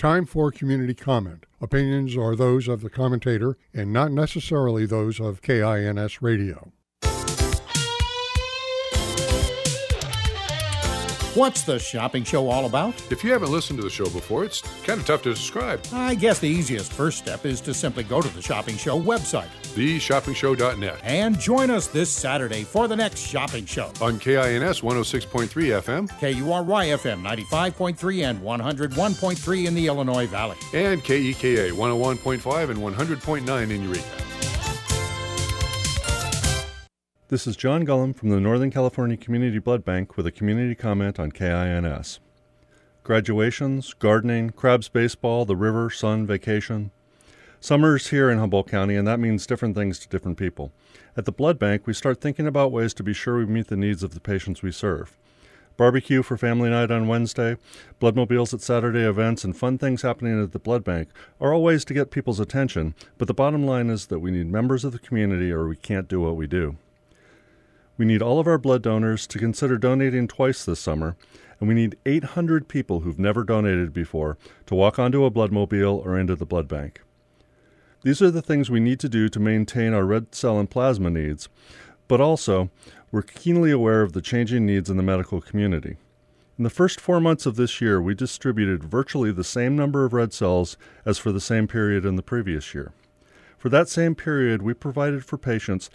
Time for community comment. Opinions are those of the commentator and not necessarily those of KINS Radio. What's the shopping show all about? If you haven't listened to the show before, it's kind of tough to describe. I guess the easiest first step is to simply go to the Shopping Show website, theshoppingshow.net, and join us this Saturday for the next shopping show. On KINS 106.3 FM, KURY FM 95.3 and 101.3 in the Illinois Valley, and KEKA 101.5 and 100.9 in Eureka. This is John Gullum from the Northern California Community Blood Bank with a community comment on KINS. Graduations, gardening, crabs baseball, the river, sun, vacation. Summer's here in Humboldt County, and that means different things to different people. At the blood bank, we start thinking about ways to be sure we meet the needs of the patients we serve. Barbecue for family night on Wednesday, bloodmobiles at Saturday events, and fun things happening at the blood bank are all ways to get people's attention, but the bottom line is that we need members of the community or we can't do what we do. We need all of our blood donors to consider donating twice this summer, and we need 800 people who've never donated before to walk onto a bloodmobile or into the blood bank. These are the things we need to do to maintain our red cell and plasma needs, but also we're keenly aware of the changing needs in the medical community. In the first 4 months of this year, we distributed virtually the same number of red cells as for the same period in the previous year. For that same period, we provided for patients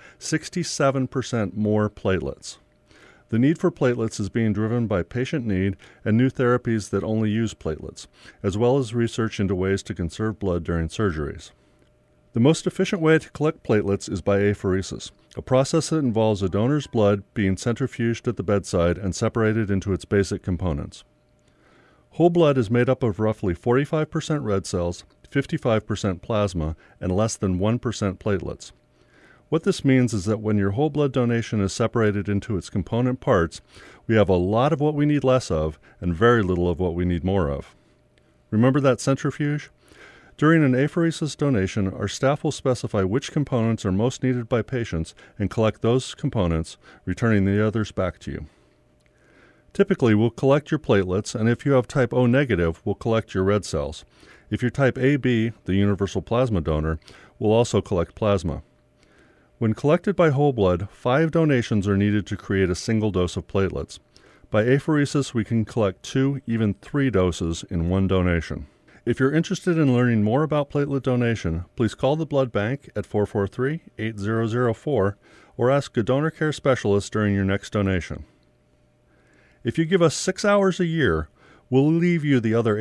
67% more platelets. The need for platelets is being driven by patient need and new therapies that only use platelets, as well as research into ways to conserve blood during surgeries. The most efficient way to collect platelets is by apheresis, a process that involves a donor's blood being centrifuged at the bedside and separated into its basic components. Whole blood is made up of roughly 45% red cells, 55% plasma, and less than 1% platelets. What this means is that when your whole blood donation is separated into its component parts, we have a lot of what we need less of and very little of what we need more of. Remember that centrifuge? During an apheresis donation, our staff will specify which components are most needed by patients and collect those components, returning the others back to you. Typically, we'll collect your platelets, and if you have type O negative, we'll collect your red cells. If you're type AB, the universal plasma donor, we'll also collect plasma. When collected by whole blood, 5 donations are needed to create a single dose of platelets. By apheresis, we can collect 2, even 3 doses in one donation. If you're interested in learning more about platelet donation, please call the blood bank at 443-8004 or ask a donor care specialist during your next donation. If you give us 6 hours a year, we'll leave you the other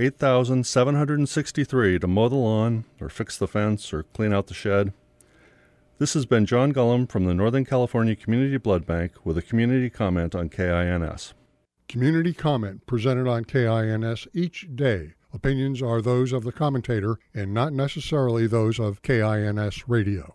8,763 to mow the lawn or fix the fence or clean out the shed. This has been John Gullum from the Northern California Community Blood Bank with a community comment on KINS. Community comment presented on KINS each day. Opinions are those of the commentator and not necessarily those of KINS Radio.